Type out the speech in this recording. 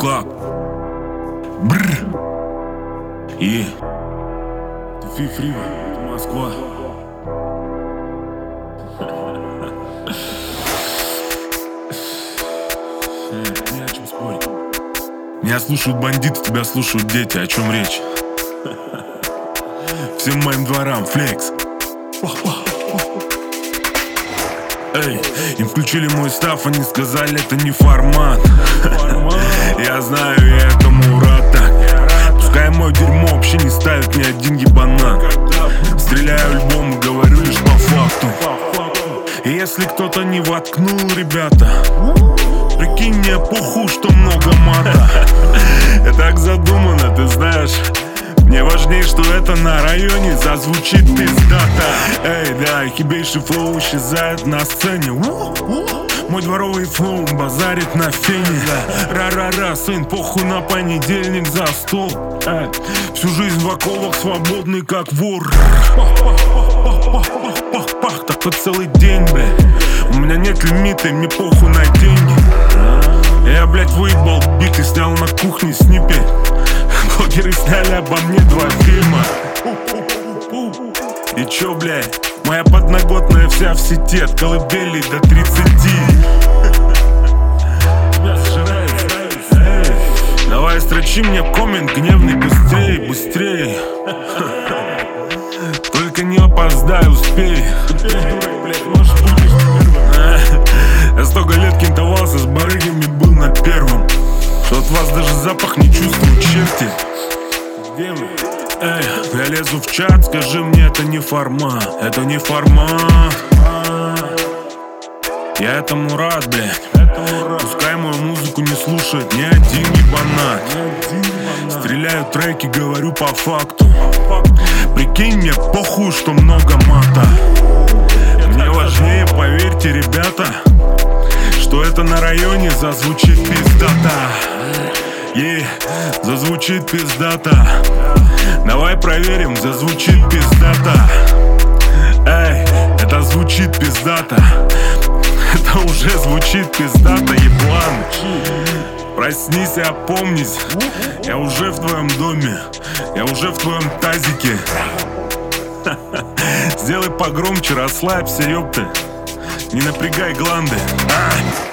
как? Бррр. И ты фри, это Москва. Не о чем спорить. Меня слушают бандиты, тебя слушают дети. О чем речь? Всем моим дворам флекс. Эй, им включили мой став, они сказали, это не формат. Я знаю, я этому рад так. Пускай мое дерьмо вообще не ставит ни один ебанат. Стреляю альбом и говорю лишь по факту. И если кто-то не воткнул, ребята, прикинь, мне похуй, что много мата. Я так задумано, ты знаешь. Мне важнее, что это на районе зазвучит пиздата. Эй, да, хибейший флоу исчезает на сцене. Мой дворовый флоу базарит на фене. Ра-ра-ра, сын, похуй на понедельник за стол. Всю жизнь в оковах, свободный как вор. Пах-пах-пах-пах, так вот целый день, бля. У меня нет лимита, и мне похуй на деньги. Я, блядь, выебал бит и снял на кухне сниппет. Блогеры сняли обо мне 2 фильма. И чё, блядь, моя подноготная вся в сети. От колыбели до 30. Давай строчи мне коммент гневный быстрей, быстрей. Только не опоздай, успей. Я столько лет кентовался с барыгами, был на первом. Что от вас даже запах не чувствую, черти. Где вы? Эй, я лезу в чат, скажи мне, это не формат. Это не формат. Я этому рад, блядь. Пускай мою музыку не слушает ни один ебанат. Стреляю треки, говорю по факту. Прикинь, мне похуй, что много мата. Мне важнее, поверьте, ребята, что это на районе зазвучит пиздата. Зазвучит пиздата. Давай проверим, зазвучит пиздата. Эй, это звучит пиздата. Это уже звучит пиздата, еблан. Проснись и опомнись. Я уже в твоем доме. Я уже в твоем тазике. Сделай погромче, расслабься, ёпты. Не напрягай гланды.